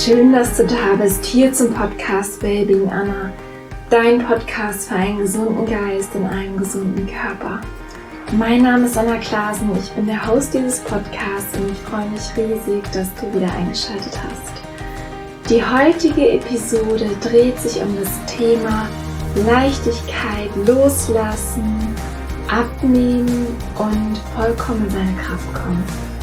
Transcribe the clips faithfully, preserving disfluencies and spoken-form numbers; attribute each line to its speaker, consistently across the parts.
Speaker 1: Schön, dass du da bist, hier zum Podcast Wellbeing Anna, dein Podcast für einen gesunden Geist in einem gesunden Körper. Mein Name ist Anna Klasen, ich bin der Host dieses Podcasts und ich freue mich riesig, dass du wieder eingeschaltet hast. Die heutige Episode dreht sich um das Thema Leichtigkeit, Loslassen, Abnehmen und vollkommen in seine Kraft kommen.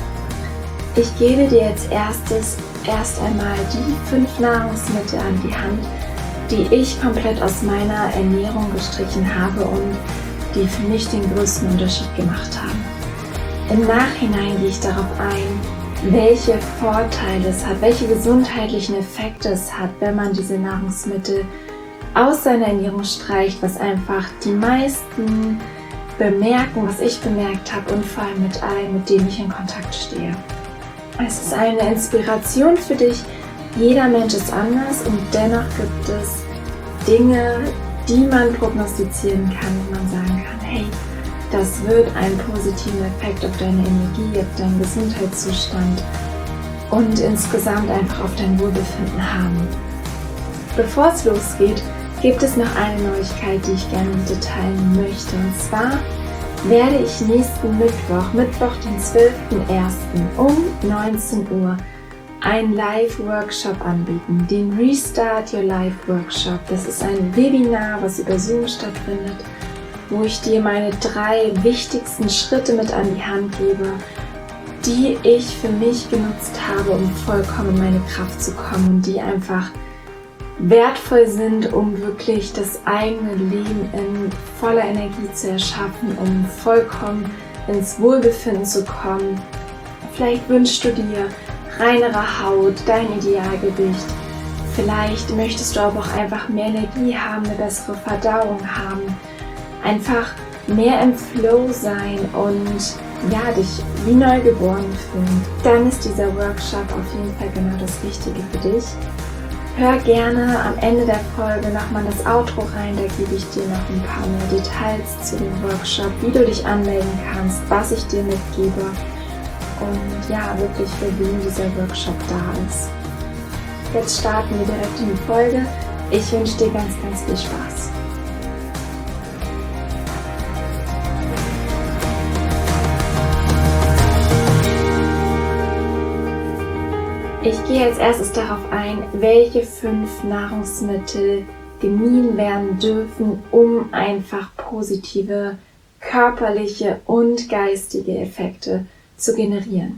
Speaker 1: Ich gebe dir als erstes erst einmal die fünf Nahrungsmittel an die Hand, die ich komplett aus meiner Ernährung gestrichen habe und die für mich den größten Unterschied gemacht haben. Im Nachhinein gehe ich darauf ein, welche Vorteile es hat, welche gesundheitlichen Effekte es hat, wenn man diese Nahrungsmittel aus seiner Ernährung streicht, was einfach die meisten bemerken, was ich bemerkt habe und vor allem mit allen, mit denen ich in Kontakt stehe. Es ist eine Inspiration für dich. Jeder Mensch ist anders und dennoch gibt es Dinge, die man prognostizieren kann, wo man sagen kann, hey, das wird einen positiven Effekt auf deine Energie, auf deinen Gesundheitszustand und insgesamt einfach auf dein Wohlbefinden haben. Bevor es losgeht, gibt es noch eine Neuigkeit, die ich gerne mit dir teilen möchte. Und zwar werde ich nächsten Mittwoch, Mittwoch den zwölften ersten um neunzehn Uhr einen Live-Workshop anbieten, den Restart Your Life Workshop. Das ist ein Webinar, was über Zoom stattfindet, wo ich dir meine drei wichtigsten Schritte mit an die Hand gebe, die ich für mich genutzt habe, um vollkommen in meine Kraft zu kommen und die einfach wertvoll sind, um wirklich das eigene Leben in voller Energie zu erschaffen, um vollkommen ins Wohlbefinden zu kommen. Vielleicht wünschst du dir reinere Haut, dein Idealgewicht. Vielleicht möchtest du aber auch einfach mehr Energie haben, eine bessere Verdauung haben, einfach mehr im Flow sein und ja, dich wie neugeboren fühlen. Dann ist dieser Workshop auf jeden Fall genau das Richtige für dich. Hör gerne am Ende der Folge nochmal das Outro rein, da gebe ich dir noch ein paar mehr Details zu dem Workshop, wie du dich anmelden kannst, was ich dir mitgebe und ja, wirklich für wen dieser Workshop da ist. Jetzt starten wir direkt in die Folge. Ich wünsche dir ganz, ganz viel Spaß. Ich gehe als erstes darauf ein, welche fünf Nahrungsmittel gemieden werden dürfen, um einfach positive körperliche und geistige Effekte zu generieren.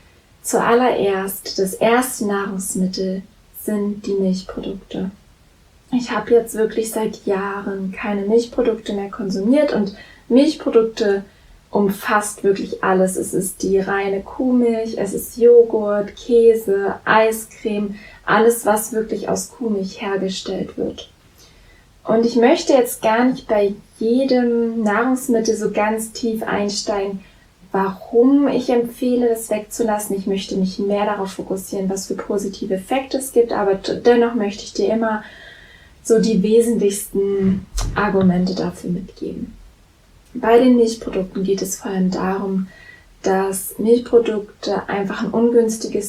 Speaker 1: Zuallererst, das erste Nahrungsmittel sind die Milchprodukte. Ich habe jetzt wirklich seit Jahren keine Milchprodukte mehr konsumiert und Milchprodukte umfasst wirklich alles. Es ist die reine Kuhmilch, es ist Joghurt, Käse, Eiscreme, alles, was wirklich aus Kuhmilch hergestellt wird. Und ich möchte jetzt gar nicht bei jedem Nahrungsmittel so ganz tief einsteigen, warum ich empfehle, das wegzulassen. Ich möchte mich mehr darauf fokussieren, was für positive Effekte es gibt, aber dennoch möchte ich dir immer so die wesentlichsten Argumente dafür mitgeben. Bei den Milchprodukten geht es vor allem darum, dass Milchprodukte einfach ein ungünstiges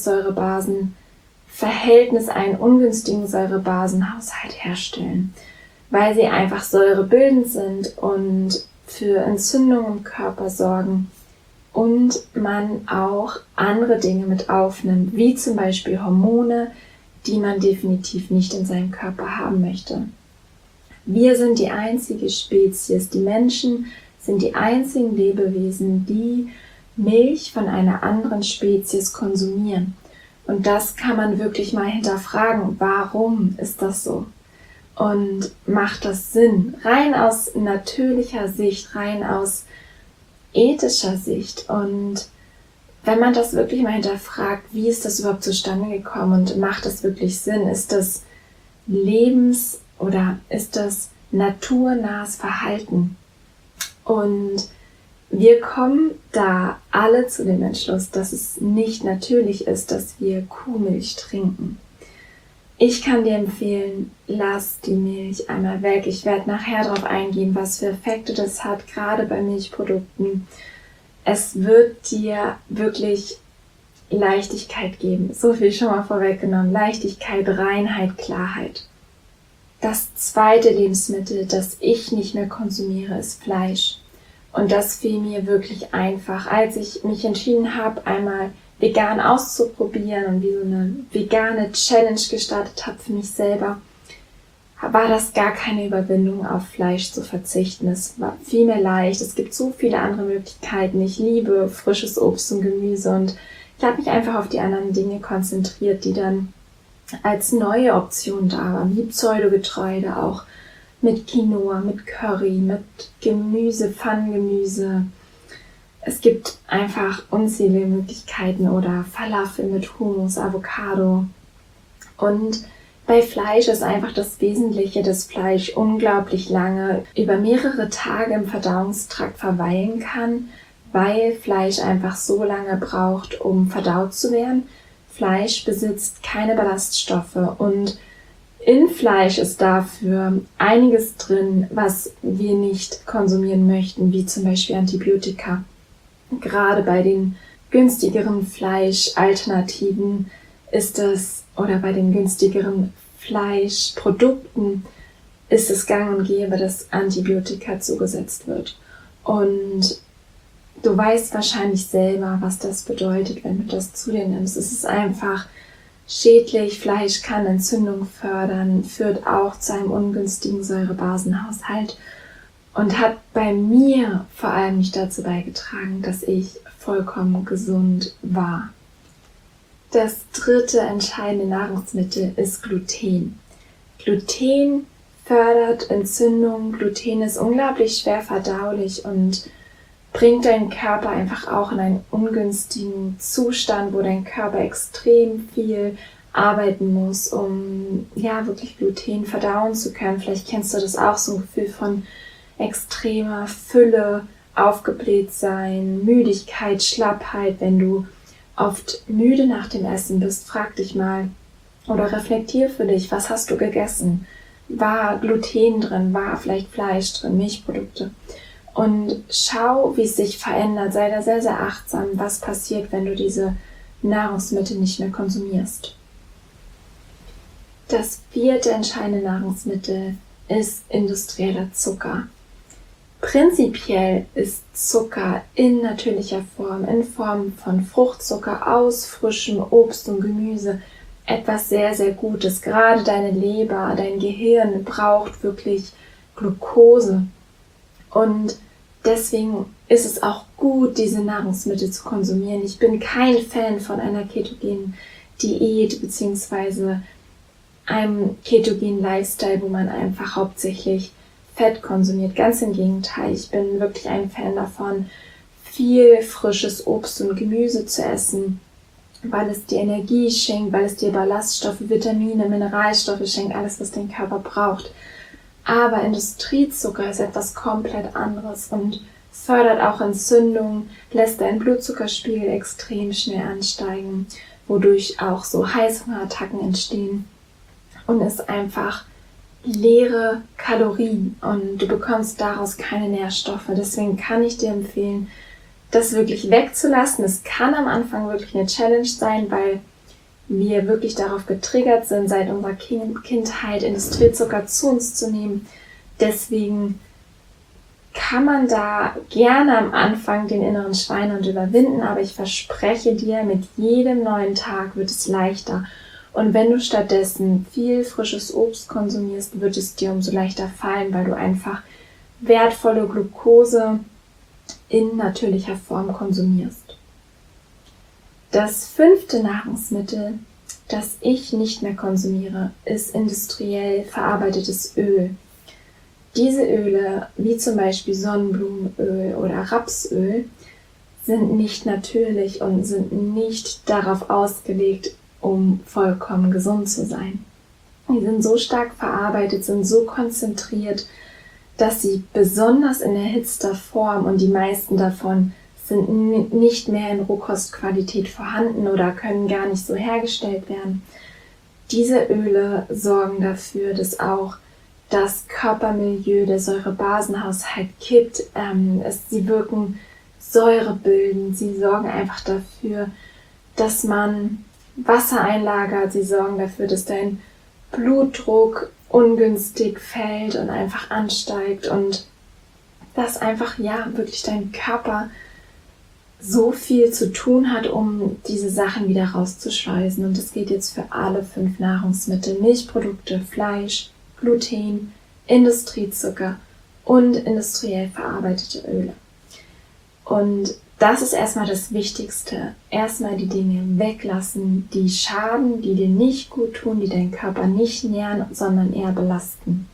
Speaker 1: Säurebasenverhältnis, einen ungünstigen Säurebasenhaushalt herstellen, weil sie einfach säurebildend sind und für Entzündungen im Körper sorgen und man auch andere Dinge mit aufnimmt, wie zum Beispiel Hormone, die man definitiv nicht in seinem Körper haben möchte. Wir sind die einzige Spezies, die Menschen sind die einzigen Lebewesen, die Milch von einer anderen Spezies konsumieren. Und das kann man wirklich mal hinterfragen. Warum ist das so? Und macht das Sinn? Rein aus natürlicher Sicht, rein aus ethischer Sicht. Und wenn man das wirklich mal hinterfragt, wie ist das überhaupt zustande gekommen und macht das wirklich Sinn? Ist das lebens- oder ist das naturnahes Verhalten? Und wir kommen da alle zu dem Entschluss, dass es nicht natürlich ist, dass wir Kuhmilch trinken. Ich kann dir empfehlen, lass die Milch einmal weg. Ich werde nachher darauf eingehen, was für Effekte das hat, gerade bei Milchprodukten. Es wird dir wirklich Leichtigkeit geben. So viel schon mal vorweggenommen. Leichtigkeit, Reinheit, Klarheit. Das zweite Lebensmittel, das ich nicht mehr konsumiere, ist Fleisch. Und das fiel mir wirklich einfach, als ich mich entschieden habe, einmal vegan auszuprobieren und wie so eine vegane Challenge gestartet habe für mich selber, war das gar keine Überwindung, auf Fleisch zu verzichten. Es war vielmehr leicht. Es gibt so viele andere Möglichkeiten. Ich liebe frisches Obst und Gemüse und ich habe mich einfach auf die anderen Dinge konzentriert, die dann als neue Option da waren, wie Pseudogetreide auch, mit Quinoa, mit Curry, mit Gemüse, Pfannengemüse. Es gibt einfach unzählige Möglichkeiten oder Falafel mit Hummus, Avocado. Und bei Fleisch ist einfach das Wesentliche, dass Fleisch unglaublich lange über mehrere Tage im Verdauungstrakt verweilen kann, weil Fleisch einfach so lange braucht, um verdaut zu werden. Fleisch besitzt keine Ballaststoffe und in Fleisch ist dafür einiges drin, was wir nicht konsumieren möchten, wie zum Beispiel Antibiotika. Gerade bei den günstigeren Fleischalternativen ist es, oder bei den günstigeren Fleischprodukten ist es gang und gäbe, dass Antibiotika zugesetzt wird. Und du weißt wahrscheinlich selber, was das bedeutet, wenn du das zu dir nimmst. Es ist einfach schädlich. Fleisch kann Entzündung fördern, führt auch zu einem ungünstigen Säurebasenhaushalt und hat bei mir vor allem nicht dazu beigetragen, dass ich vollkommen gesund war. Das dritte entscheidende Nahrungsmittel ist Gluten. Gluten fördert Entzündung. Gluten ist unglaublich schwer verdaulich und bringt deinen Körper einfach auch in einen ungünstigen Zustand, wo dein Körper extrem viel arbeiten muss, um ja wirklich Gluten verdauen zu können. Vielleicht kennst du das auch, so ein Gefühl von extremer Fülle, aufgebläht sein, Müdigkeit, Schlappheit. Wenn du oft müde nach dem Essen bist, frag dich mal oder reflektier für dich, was hast du gegessen? War Gluten drin? War vielleicht Fleisch drin, Milchprodukte? Und schau, wie es sich verändert. Sei da sehr, sehr achtsam, was passiert, wenn du diese Nahrungsmittel nicht mehr konsumierst. Das vierte entscheidende Nahrungsmittel ist industrieller Zucker. Prinzipiell ist Zucker in natürlicher Form, in Form von Fruchtzucker aus frischem Obst und Gemüse, etwas sehr, sehr Gutes. Gerade deine Leber, dein Gehirn braucht wirklich Glucose. Und deswegen ist es auch gut, diese Nahrungsmittel zu konsumieren. Ich bin kein Fan von einer ketogenen Diät bzw. einem ketogenen Lifestyle, wo man einfach hauptsächlich Fett konsumiert. Ganz im Gegenteil, ich bin wirklich ein Fan davon, viel frisches Obst und Gemüse zu essen, weil es dir Energie schenkt, weil es dir Ballaststoffe, Vitamine, Mineralstoffe schenkt, alles, was dein Körper braucht. Aber Industriezucker ist etwas komplett anderes und fördert auch Entzündungen, lässt deinen Blutzuckerspiegel extrem schnell ansteigen, wodurch auch so Heißhungerattacken entstehen und ist einfach leere Kalorien und du bekommst daraus keine Nährstoffe. Deswegen kann ich dir empfehlen, das wirklich wegzulassen. Es kann am Anfang wirklich eine Challenge sein, weil wir wirklich darauf getriggert sind, seit unserer Kindheit Industriezucker zu uns zu nehmen. Deswegen kann man da gerne am Anfang den inneren Schweinehund überwinden, aber ich verspreche dir, mit jedem neuen Tag wird es leichter. Und wenn du stattdessen viel frisches Obst konsumierst, wird es dir umso leichter fallen, weil du einfach wertvolle Glucose in natürlicher Form konsumierst. Das fünfte Nahrungsmittel, das ich nicht mehr konsumiere, ist industriell verarbeitetes Öl. Diese Öle, wie zum Beispiel Sonnenblumenöl oder Rapsöl, sind nicht natürlich und sind nicht darauf ausgelegt, um vollkommen gesund zu sein. Die sind so stark verarbeitet, sind so konzentriert, dass sie besonders in erhitzter Form, und die meisten davon sind nicht mehr in Rohkostqualität vorhanden oder können gar nicht so hergestellt werden. Diese Öle sorgen dafür, dass auch das Körpermilieu, der Säurebasenhaushalt kippt. Ähm, es, sie wirken säurebildend, sie sorgen einfach dafür, dass man Wasser einlagert. Sie sorgen dafür, dass dein Blutdruck ungünstig fällt und einfach ansteigt und dass einfach, ja, wirklich dein Körper so viel zu tun hat, um diese Sachen wieder rauszuschweißen. Und das geht jetzt für alle fünf Nahrungsmittel: Milchprodukte, Fleisch, Gluten, Industriezucker und industriell verarbeitete Öle. Und das ist erstmal das Wichtigste. Erstmal die Dinge weglassen, die schaden, die dir nicht gut tun, die deinen Körper nicht nähren, sondern eher belasten.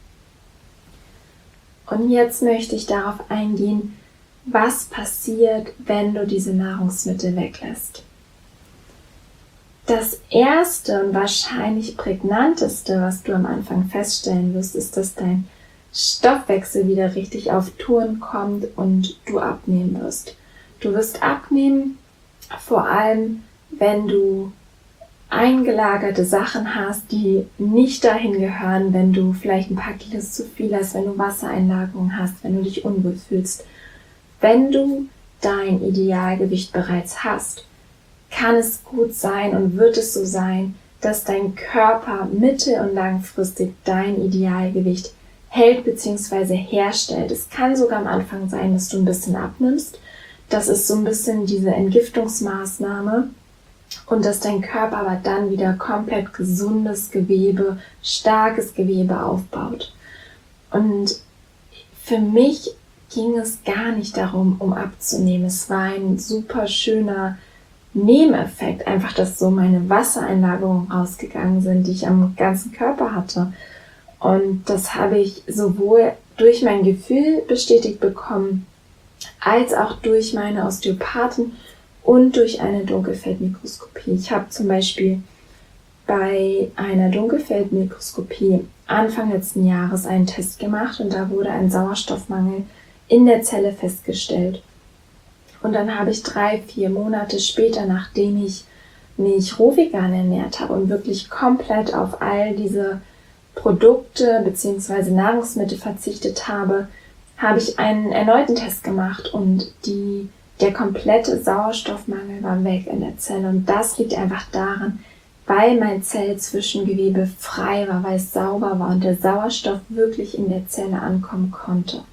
Speaker 1: Und jetzt möchte ich darauf eingehen, was passiert, wenn du diese Nahrungsmittel weglässt. Das erste und wahrscheinlich prägnanteste, was du am Anfang feststellen wirst, ist, dass dein Stoffwechsel wieder richtig auf Touren kommt und du abnehmen wirst. Du wirst abnehmen, vor allem wenn du eingelagerte Sachen hast, die nicht dahin gehören, wenn du vielleicht ein paar Kilos zu viel hast, wenn du Wassereinlagerungen hast, wenn du dich unwohl fühlst. Wenn du dein Idealgewicht bereits hast, kann es gut sein und wird es so sein, dass dein Körper mittel- und langfristig dein Idealgewicht hält bzw. herstellt. Es kann sogar am Anfang sein, dass du ein bisschen abnimmst. Das ist so ein bisschen diese Entgiftungsmaßnahme und dass dein Körper aber dann wieder komplett gesundes Gewebe, starkes Gewebe aufbaut. Und für mich ging es gar nicht darum, um abzunehmen. Es war ein super schöner Nebeneffekt, einfach, dass so meine Wassereinlagerungen rausgegangen sind, die ich am ganzen Körper hatte. Und das habe ich sowohl durch mein Gefühl bestätigt bekommen, als auch durch meine Osteopathen und durch eine Dunkelfeldmikroskopie. Ich habe zum Beispiel bei einer Dunkelfeldmikroskopie Anfang letzten Jahres einen Test gemacht und da wurde ein Sauerstoffmangel in der Zelle festgestellt. Und dann habe ich drei, vier Monate später, nachdem ich mich rohvegan ernährt habe und wirklich komplett auf all diese Produkte bzw. Nahrungsmittel verzichtet habe, habe ich einen erneuten Test gemacht und die, der komplette Sauerstoffmangel war weg in der Zelle. Und das liegt einfach daran, weil mein Zellzwischengewebe frei war, weil es sauber war und der Sauerstoff wirklich in der Zelle ankommen konnte.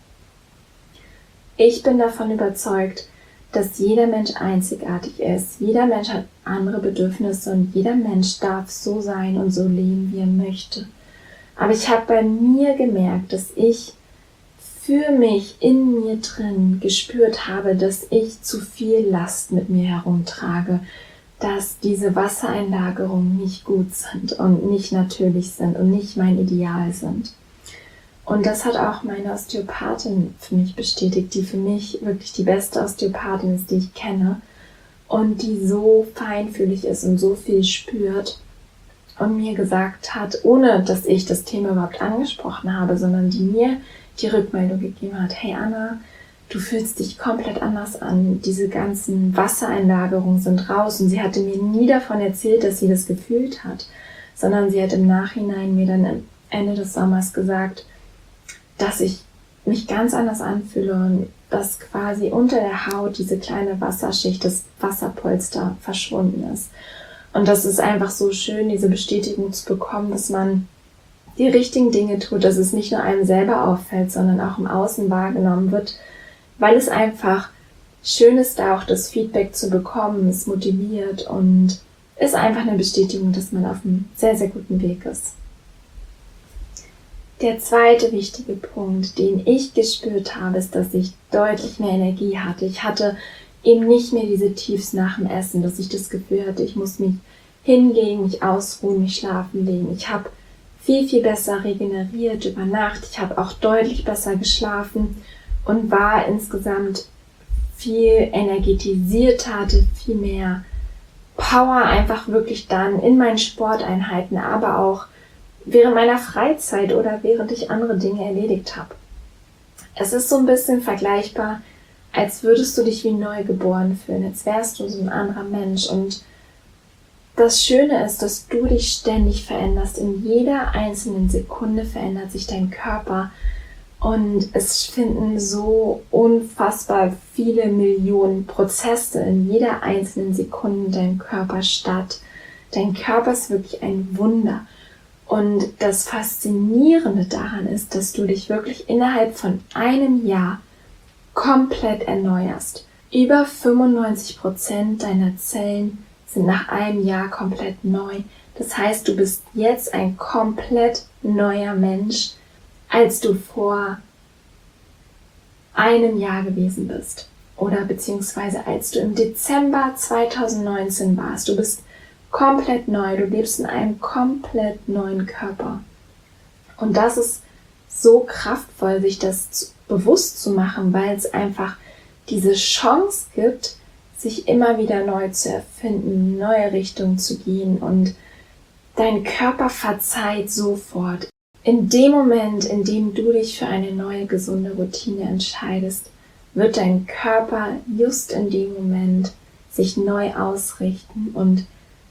Speaker 1: Ich bin davon überzeugt, dass jeder Mensch einzigartig ist. Jeder Mensch hat andere Bedürfnisse und jeder Mensch darf so sein und so leben, wie er möchte. Aber ich habe bei mir gemerkt, dass ich für mich in mir drin gespürt habe, dass ich zu viel Last mit mir herumtrage, dass diese Wassereinlagerungen nicht gut sind und nicht natürlich sind und nicht mein Ideal sind. Und das hat auch meine Osteopathin für mich bestätigt, die für mich wirklich die beste Osteopathin ist, die ich kenne und die so feinfühlig ist und so viel spürt und mir gesagt hat, ohne dass ich das Thema überhaupt angesprochen habe, sondern die mir die Rückmeldung gegeben hat: Hey Anna, du fühlst dich komplett anders an, diese ganzen Wassereinlagerungen sind raus. Und sie hatte mir nie davon erzählt, dass sie das gefühlt hat, sondern sie hat im Nachhinein mir dann am Ende des Sommers gesagt, dass ich mich ganz anders anfühle und dass quasi unter der Haut diese kleine Wasserschicht, das Wasserpolster verschwunden ist. Und das ist einfach so schön, diese Bestätigung zu bekommen, dass man die richtigen Dinge tut, dass es nicht nur einem selber auffällt, sondern auch im Außen wahrgenommen wird, weil es einfach schön ist, da auch das Feedback zu bekommen, es motiviert und ist einfach eine Bestätigung, dass man auf einem sehr, sehr guten Weg ist. Der zweite wichtige Punkt, den ich gespürt habe, ist, dass ich deutlich mehr Energie hatte. Ich hatte eben nicht mehr diese Tiefs nach dem Essen, dass ich das Gefühl hatte, ich muss mich hinlegen, mich ausruhen, mich schlafen legen. Ich habe viel, viel besser regeneriert über Nacht. Ich habe auch deutlich besser geschlafen und war insgesamt viel energetisierter, hatte viel mehr Power einfach wirklich dann in meinen Sporteinheiten, aber auch während meiner Freizeit oder während ich andere Dinge erledigt habe. Es ist so ein bisschen vergleichbar, als würdest du dich wie neu geboren fühlen, als wärst du so ein anderer Mensch. Und das Schöne ist, dass du dich ständig veränderst. In jeder einzelnen Sekunde verändert sich dein Körper Und es finden so unfassbar viele Millionen Prozesse in jeder einzelnen Sekunde in deinem Körper statt. Dein Körper ist wirklich ein Wunder. Und das Faszinierende daran ist, dass du dich wirklich innerhalb von einem Jahr komplett erneuerst. Über fünfundneunzig Prozent deiner Zellen sind nach einem Jahr komplett neu. Das heißt, du bist jetzt ein komplett neuer Mensch, als du vor einem Jahr gewesen bist. Oder beziehungsweise als du im Dezember zweitausendneunzehn warst. Du bist komplett neu. Du lebst in einem komplett neuen Körper. Und das ist so kraftvoll, sich das bewusst zu machen, weil es einfach diese Chance gibt, sich immer wieder neu zu erfinden, neue Richtungen zu gehen, und dein Körper verzeiht sofort. In dem Moment, in dem du dich für eine neue, gesunde Routine entscheidest, wird dein Körper just in dem Moment sich neu ausrichten und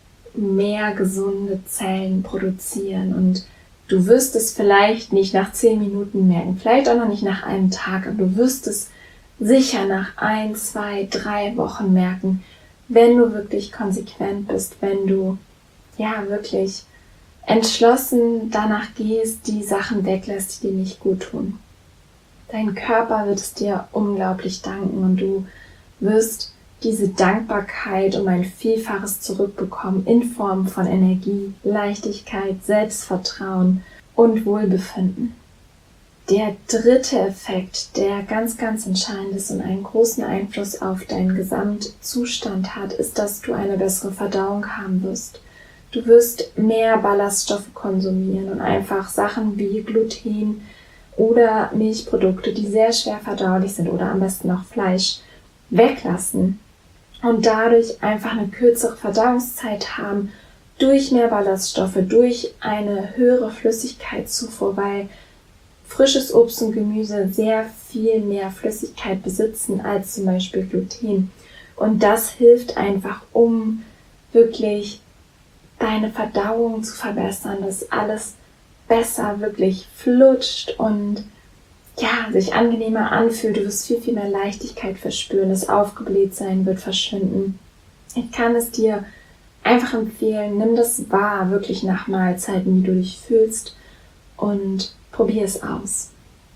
Speaker 1: mehr gesunde Zellen produzieren. Und du wirst es vielleicht nicht nach zehn Minuten merken, vielleicht auch noch nicht nach einem Tag, aber du wirst es sicher nach ein, zwei, drei Wochen merken, wenn du wirklich konsequent bist, wenn du ja wirklich entschlossen danach gehst, die Sachen weglässt, die dir nicht gut tun. Dein Körper wird es dir unglaublich danken und du wirst diese Dankbarkeit um ein Vielfaches zurückbekommen in Form von Energie, Leichtigkeit, Selbstvertrauen und Wohlbefinden. Der dritte Effekt, der ganz, ganz entscheidend ist und einen großen Einfluss auf deinen Gesamtzustand hat, ist, dass du eine bessere Verdauung haben wirst. Du wirst mehr Ballaststoffe konsumieren und einfach Sachen wie Gluten oder Milchprodukte, die sehr schwer verdaulich sind, oder am besten auch Fleisch, weglassen und dadurch einfach eine kürzere Verdauungszeit haben durch mehr Ballaststoffe, durch eine höhere Flüssigkeitszufuhr, weil frisches Obst und Gemüse sehr viel mehr Flüssigkeit besitzen als zum Beispiel Gluten. Und das hilft einfach, um wirklich deine Verdauung zu verbessern, dass alles besser wirklich flutscht und ja, sich angenehmer anfühlt. Du wirst viel, viel mehr Leichtigkeit verspüren. Das Aufgeblähtsein wird verschwinden. Ich kann es dir einfach empfehlen, nimm das wahr, wirklich nach Mahlzeiten, wie du dich fühlst, und probier es aus.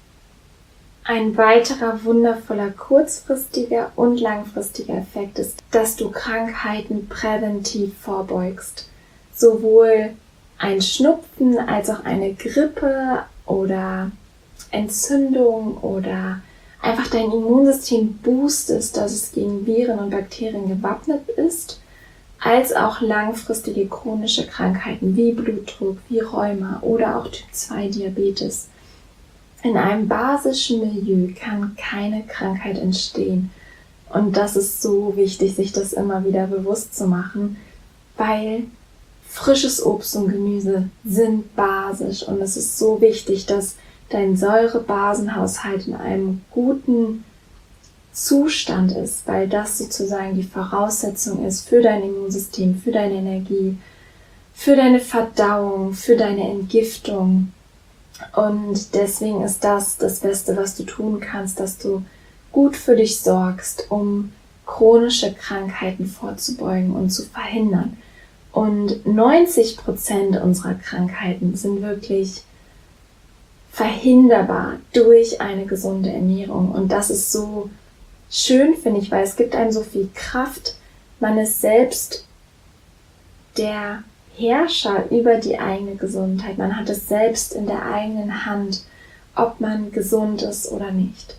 Speaker 1: Ein weiterer wundervoller kurzfristiger und langfristiger Effekt ist, dass du Krankheiten präventiv vorbeugst. Sowohl ein Schnupfen als auch eine Grippe oder Entzündung oder einfach dein Immunsystem boostest, dass es gegen Viren und Bakterien gewappnet ist, als auch langfristige chronische Krankheiten wie Blutdruck, wie Rheuma oder auch Typ zwei Diabetes. In einem basischen Milieu kann keine Krankheit entstehen. Und das ist so wichtig, sich das immer wieder bewusst zu machen, weil frisches Obst und Gemüse sind basisch und es ist so wichtig, dass dein Säure-Basenhaushalt in einem guten Zustand ist, weil das sozusagen die Voraussetzung ist für dein Immunsystem, für deine Energie, für deine Verdauung, für deine Entgiftung. Und deswegen ist das das Beste, was du tun kannst, dass du gut für dich sorgst, um chronische Krankheiten vorzubeugen und zu verhindern. Und neunzig Prozent unserer Krankheiten sind wirklich verhinderbar durch eine gesunde Ernährung. Und das ist so schön, finde ich, weil es gibt einem so viel Kraft. Man ist selbst der Herrscher über die eigene Gesundheit. Man hat es selbst in der eigenen Hand, ob man gesund ist oder nicht.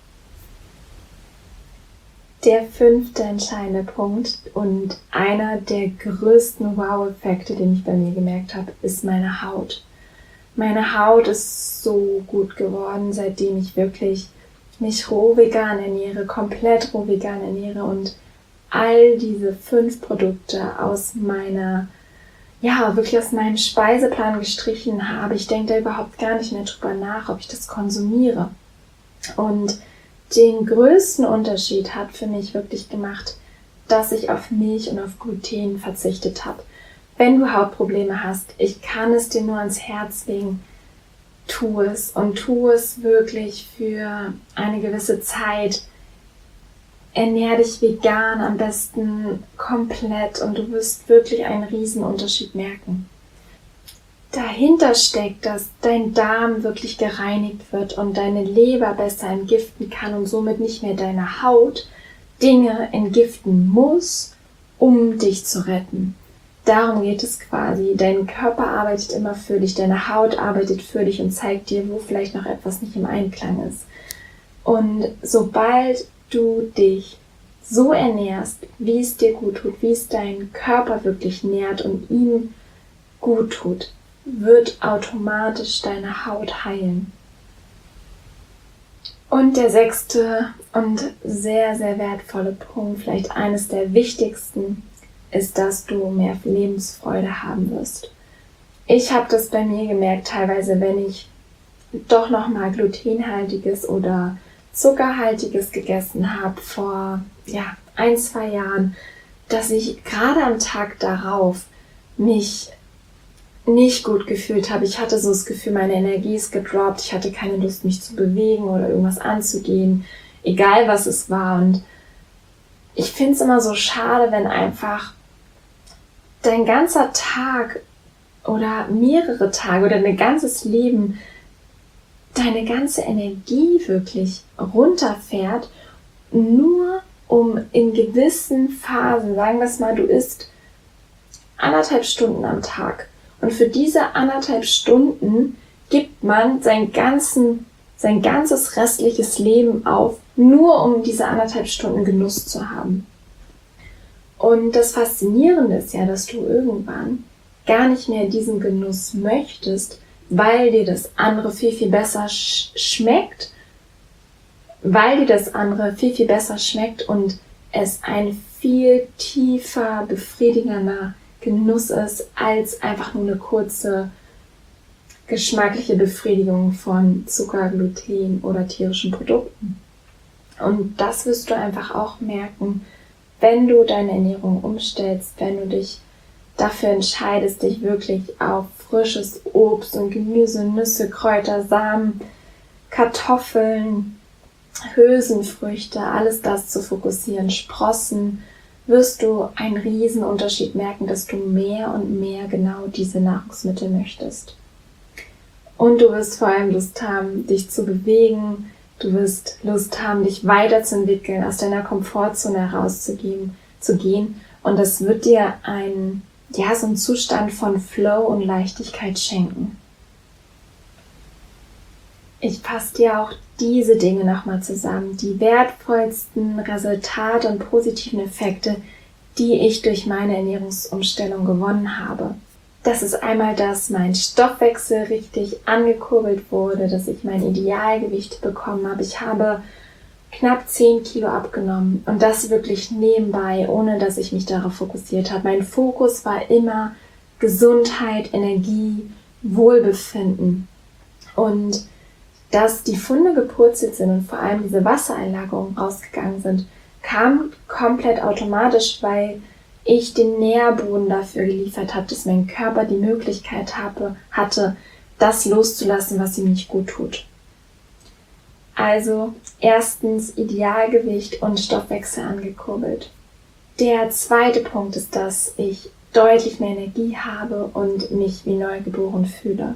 Speaker 1: Der fünfte entscheidende Punkt und einer der größten Wow-Effekte, den ich bei mir gemerkt habe, ist meine Haut. Meine Haut ist so gut geworden, seitdem ich wirklich mich roh vegan ernähre, komplett roh vegan ernähre und all diese fünf Produkte aus meiner, ja, wirklich aus meinem Speiseplan gestrichen habe. Ich denke da überhaupt gar nicht mehr drüber nach, ob ich das konsumiere. Und den größten Unterschied hat für mich wirklich gemacht, dass ich auf Milch und auf Gluten verzichtet habe. Wenn du Hautprobleme hast, ich kann es dir nur ans Herz legen, tu es und tu es wirklich für eine gewisse Zeit. Ernähr dich vegan, am besten komplett, und du wirst wirklich einen riesen Unterschied merken. Dahinter steckt, dass dein Darm wirklich gereinigt wird und deine Leber besser entgiften kann und somit nicht mehr deine Haut Dinge entgiften muss, um dich zu retten. Darum geht es quasi. Dein Körper arbeitet immer für dich, deine Haut arbeitet für dich und zeigt dir, wo vielleicht noch etwas nicht im Einklang ist. Und sobald du dich so ernährst, wie es dir gut tut, wie es deinen Körper wirklich nährt und ihm gut tut, wird automatisch deine Haut heilen. Und der sechste und sehr, sehr wertvolle Punkt, vielleicht eines der wichtigsten, ist, dass du mehr Lebensfreude haben wirst. Ich habe das bei mir gemerkt, teilweise, wenn ich doch nochmal glutenhaltiges oder zuckerhaltiges gegessen habe vor ja, ein, zwei Jahren, dass ich gerade am Tag darauf mich nicht gut gefühlt habe. Ich hatte so das Gefühl, meine Energie ist gedroppt, ich hatte keine Lust, mich zu bewegen oder irgendwas anzugehen, egal was es war. Und ich finde es immer so schade, wenn einfach dein ganzer Tag oder mehrere Tage oder dein ganzes Leben deine ganze Energie wirklich runterfährt, nur um in gewissen Phasen, sagen wir es mal, du isst anderthalb Stunden am Tag. Und für diese anderthalb Stunden gibt man sein, ganzen, sein ganzes restliches Leben auf, nur um diese anderthalb Stunden Genuss zu haben. Und das Faszinierende ist ja, dass du irgendwann gar nicht mehr diesen Genuss möchtest, weil dir das andere viel, viel besser sch- schmeckt, weil dir das andere viel, viel besser schmeckt und es ein viel tiefer, befriedigender Genuss ist, als einfach nur eine kurze geschmackliche Befriedigung von Zucker, Gluten oder tierischen Produkten. Und das wirst du einfach auch merken, wenn du deine Ernährung umstellst, wenn du dich dafür entscheidest, dich wirklich auf frisches Obst und Gemüse, Nüsse, Kräuter, Samen, Kartoffeln, Hülsenfrüchte, alles das zu fokussieren, Sprossen, wirst du einen riesen Unterschied merken, dass du mehr und mehr genau diese Nahrungsmittel möchtest. Und du wirst vor allem Lust haben, dich zu bewegen, du wirst Lust haben, dich weiterzuentwickeln, aus deiner Komfortzone herauszugehen, zu gehen. Und das wird dir ein, ja, so einen Zustand von Flow und Leichtigkeit schenken. Ich fasse dir auch diese Dinge nochmal zusammen, die wertvollsten Resultate und positiven Effekte, die ich durch meine Ernährungsumstellung gewonnen habe. Das ist einmal, dass mein Stoffwechsel richtig angekurbelt wurde, dass ich mein Idealgewicht bekommen habe. Ich habe knapp zehn Kilo abgenommen und das wirklich nebenbei, ohne dass ich mich darauf fokussiert habe. Mein Fokus war immer Gesundheit, Energie, Wohlbefinden. Und dass die Funde gepurzelt sind und vor allem diese Wassereinlagerungen rausgegangen sind, kam komplett automatisch, weil ich den Nährboden dafür geliefert habe, dass mein Körper die Möglichkeit habe, hatte, das loszulassen, was ihm nicht gut tut. Also erstens Idealgewicht und Stoffwechsel angekurbelt. Der zweite Punkt ist, dass ich deutlich mehr Energie habe und mich wie neugeboren fühle.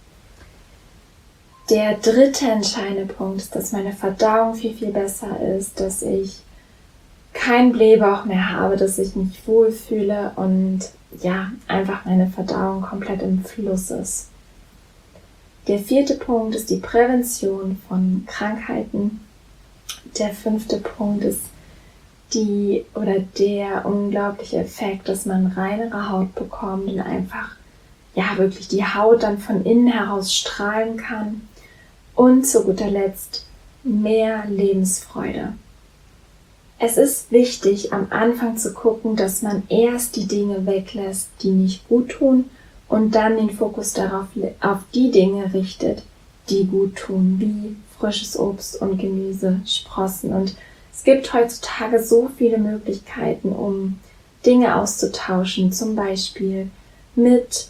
Speaker 1: Der dritte entscheidende Punkt ist, dass meine Verdauung viel, viel besser ist, dass ich keinen Blähbauch mehr habe, dass ich mich wohlfühle und ja, einfach meine Verdauung komplett im Fluss ist. Der vierte Punkt ist die Prävention von Krankheiten. Der fünfte Punkt ist die oder der unglaubliche Effekt, dass man reinere Haut bekommt und einfach ja wirklich die Haut dann von innen heraus strahlen kann. Und zu guter Letzt mehr Lebensfreude. Es ist wichtig, am Anfang zu gucken, dass man erst die Dinge weglässt, die nicht gut tun, und dann den Fokus darauf auf die Dinge richtet, die gut tun, wie frisches Obst und Gemüse, Sprossen. Und es gibt heutzutage so viele Möglichkeiten, um Dinge auszutauschen, zum Beispiel mit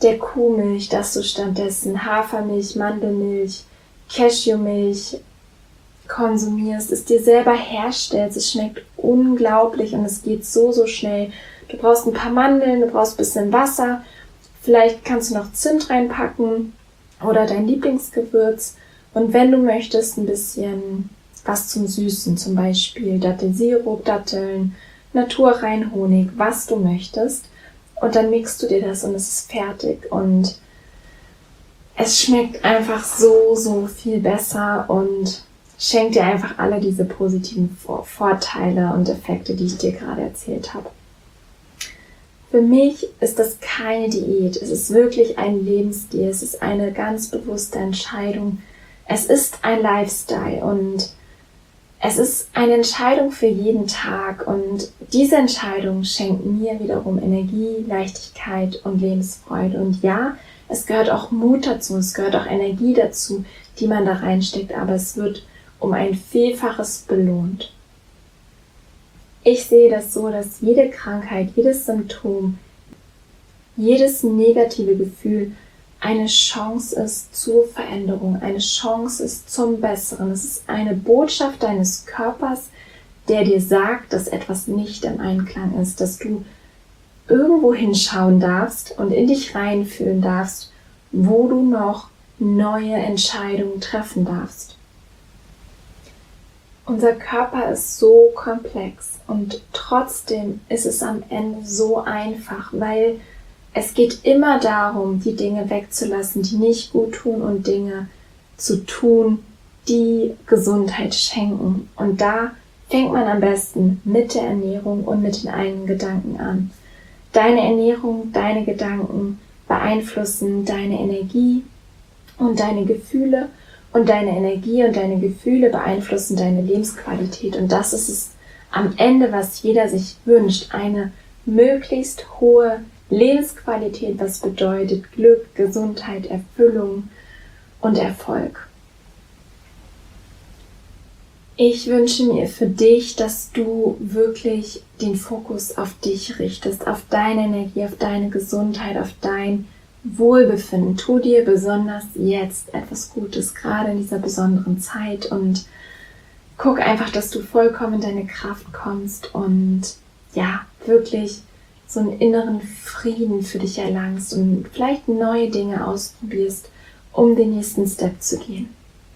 Speaker 1: der Kuhmilch, dass du stattdessen Hafermilch, Mandelmilch, Cashewmilch konsumierst, es dir selber herstellst. Es schmeckt unglaublich und es geht so, so schnell. Du brauchst ein paar Mandeln, du brauchst ein bisschen Wasser, vielleicht kannst du noch Zimt reinpacken oder dein Lieblingsgewürz und wenn du möchtest, ein bisschen was zum Süßen, zum Beispiel Dattelsirup, Datteln, naturrein Honig, was du möchtest und dann mixt du dir das und es ist fertig und es schmeckt einfach so, so viel besser und schenkt dir einfach alle diese positiven Vorteile und Effekte, die ich dir gerade erzählt habe. Für mich ist das keine Diät, es ist wirklich ein Lebensstil, es ist eine ganz bewusste Entscheidung, es ist ein Lifestyle und es ist eine Entscheidung für jeden Tag und diese Entscheidung schenkt mir wiederum Energie, Leichtigkeit und Lebensfreude. Und ja, es gehört auch Mut dazu, es gehört auch Energie dazu, die man da reinsteckt, aber es wird um ein Vielfaches belohnt. Ich sehe das so, dass jede Krankheit, jedes Symptom, jedes negative Gefühl eine Chance ist zur Veränderung, eine Chance ist zum Besseren. Es ist eine Botschaft deines Körpers, der dir sagt, dass etwas nicht im Einklang ist, dass du irgendwo hinschauen darfst und in dich reinfühlen darfst, wo du noch neue Entscheidungen treffen darfst. Unser Körper ist so komplex und trotzdem ist es am Ende so einfach, weil es geht immer darum, die Dinge wegzulassen, die nicht gut tun und Dinge zu tun, die Gesundheit schenken. Und da fängt man am besten mit der Ernährung und mit den eigenen Gedanken an. Deine Ernährung, deine Gedanken beeinflussen deine Energie und deine Gefühle und deine Energie und deine Gefühle beeinflussen deine Lebensqualität. Und das ist es am Ende, was jeder sich wünscht, eine möglichst hohe Lebensqualität, was bedeutet Glück, Gesundheit, Erfüllung und Erfolg. Ich wünsche mir für dich, dass du wirklich den Fokus auf dich richtest, auf deine Energie, auf deine Gesundheit, auf dein Wohlbefinden. Tu dir besonders jetzt etwas Gutes, gerade in dieser besonderen Zeit und guck einfach, dass du vollkommen in deine Kraft kommst und ja, wirklich so einen inneren Frieden für dich erlangst und vielleicht neue Dinge ausprobierst, um den nächsten Step zu gehen.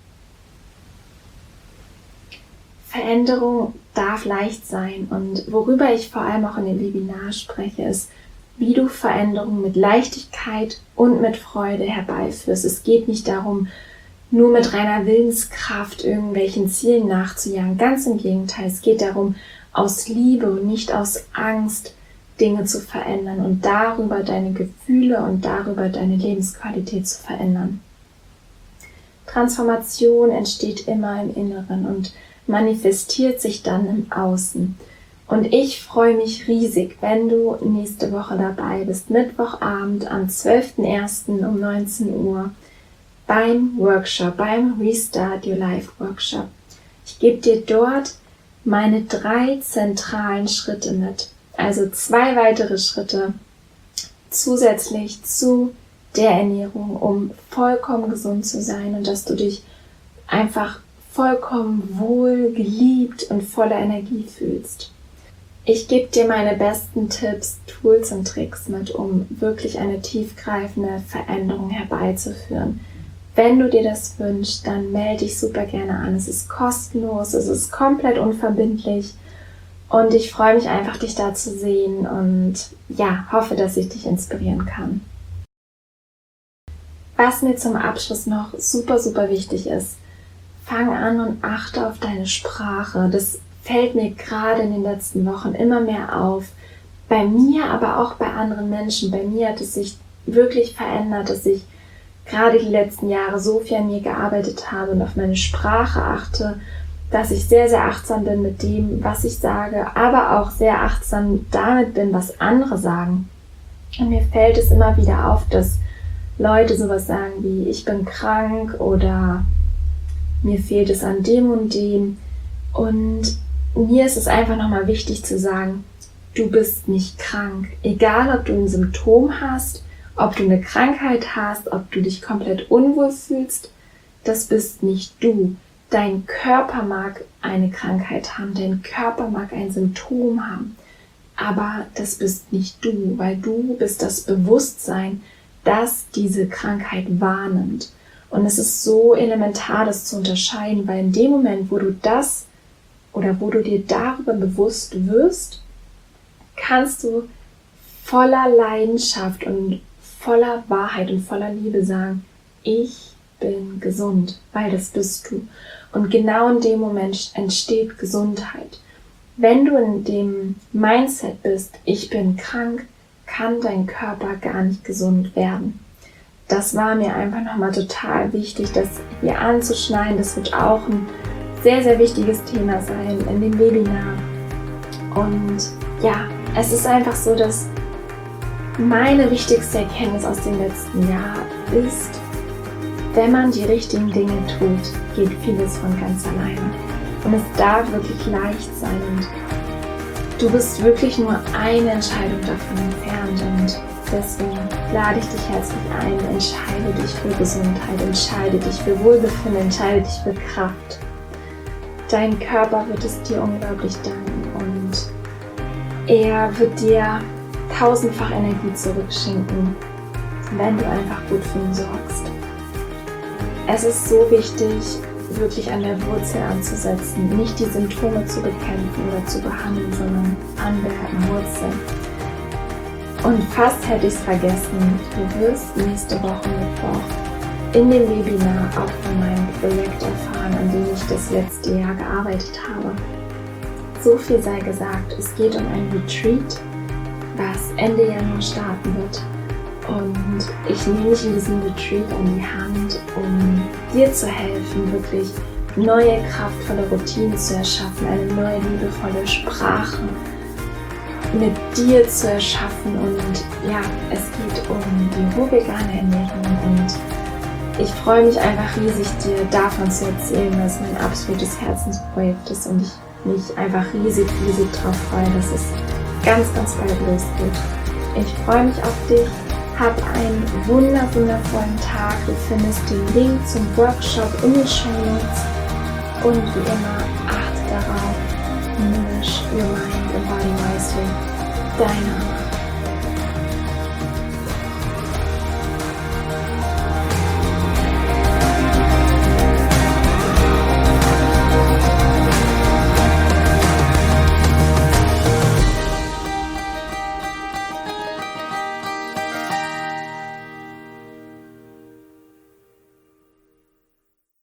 Speaker 1: Veränderung darf leicht sein und worüber ich vor allem auch in dem Webinar spreche, ist, wie du Veränderung mit Leichtigkeit und mit Freude herbeiführst. Es geht nicht darum, nur mit reiner Willenskraft irgendwelchen Zielen nachzujagen. Ganz im Gegenteil, es geht darum, aus Liebe und nicht aus Angst Dinge zu verändern und darüber deine Gefühle und darüber deine Lebensqualität zu verändern. Transformation entsteht immer im Inneren und manifestiert sich dann im Außen. Und ich freue mich riesig, wenn du nächste Woche dabei bist, Mittwochabend am zwölften ersten um neunzehn Uhr beim Workshop, beim Restart Your Life Workshop. Ich gebe dir dort meine drei zentralen Schritte mit. Also zwei weitere Schritte zusätzlich zu der Ernährung, um vollkommen gesund zu sein und dass du dich einfach vollkommen wohl, geliebt und voller Energie fühlst. Ich gebe dir meine besten Tipps, Tools und Tricks mit, um wirklich eine tiefgreifende Veränderung herbeizuführen. Wenn du dir das wünschst, dann melde dich super gerne an. Es ist kostenlos, es ist komplett unverbindlich. Und ich freue mich einfach, dich da zu sehen und ja, hoffe, dass ich dich inspirieren kann. Was mir zum Abschluss noch super, super wichtig ist, fang an und achte auf deine Sprache. Das fällt mir gerade in den letzten Wochen immer mehr auf. Bei mir, aber auch bei anderen Menschen. Bei mir hat es sich wirklich verändert, dass ich gerade die letzten Jahre so viel an mir gearbeitet habe und auf meine Sprache achte, dass ich sehr, sehr achtsam bin mit dem, was ich sage, aber auch sehr achtsam damit bin, was andere sagen. Und mir fällt es immer wieder auf, dass Leute sowas sagen wie, ich bin krank oder mir fehlt es an dem und dem. Und mir ist es einfach nochmal wichtig zu sagen, du bist nicht krank. Egal, ob du ein Symptom hast Ob du eine Krankheit hast, ob du dich komplett unwohl fühlst, das bist nicht du. Dein Körper mag eine Krankheit haben, dein Körper mag ein Symptom haben, aber das bist nicht du, weil du bist das Bewusstsein, das diese Krankheit wahrnimmt. Und es ist so elementar, das zu unterscheiden, weil in dem Moment, wo du das oder wo du dir darüber bewusst wirst, kannst du voller Leidenschaft und voller Wahrheit und voller Liebe sagen, ich bin gesund, weil das bist du. Und genau in dem Moment entsteht Gesundheit. Wenn du in dem Mindset bist, ich bin krank, kann dein Körper gar nicht gesund werden. Das war mir einfach nochmal total wichtig, das hier anzuschneiden. Das wird auch ein sehr, sehr wichtiges Thema sein in dem Webinar. Und ja, es ist einfach so, dass meine wichtigste Erkenntnis aus dem letzten Jahr ist, wenn man die richtigen Dinge tut, geht vieles von ganz alleine. Und es darf wirklich leicht sein. Und du bist wirklich nur eine Entscheidung davon entfernt. Und deswegen lade ich dich herzlich ein, entscheide dich für Gesundheit, entscheide dich für Wohlbefinden, entscheide dich für Kraft. Dein Körper wird es dir unglaublich danken und er wird dir tausendfach Energie zurückschenken, wenn du einfach gut für ihn sorgst. Es ist so wichtig, wirklich an der Wurzel anzusetzen, nicht die Symptome zu bekämpfen oder zu behandeln, sondern an der Wurzel. Und fast hätte ich es vergessen, du wirst nächste Woche Mittwoch in dem Webinar auch von meinem Projekt erfahren, an dem ich das letzte Jahr gearbeitet habe. So viel sei gesagt, es geht um ein Retreat, was Ende Januar starten wird. Und ich nehme dich in diesem Retreat an die Hand, um dir zu helfen, wirklich neue, kraftvolle Routinen zu erschaffen, eine neue, liebevolle Sprache mit dir zu erschaffen. Und ja, es geht um die roh vegane Ernährung und ich freue mich einfach riesig, dir davon zu erzählen, weil es mein absolutes Herzensprojekt ist und ich mich einfach riesig, riesig darauf freue, dass es ganz, ganz bald losgeht. Ich freue mich auf dich. Hab einen wunder, wundervollen Tag. Du findest den Link zum Workshop in den Shownotes. Und wie immer, achte darauf, nourish your mind and body wisely. Deine Anna.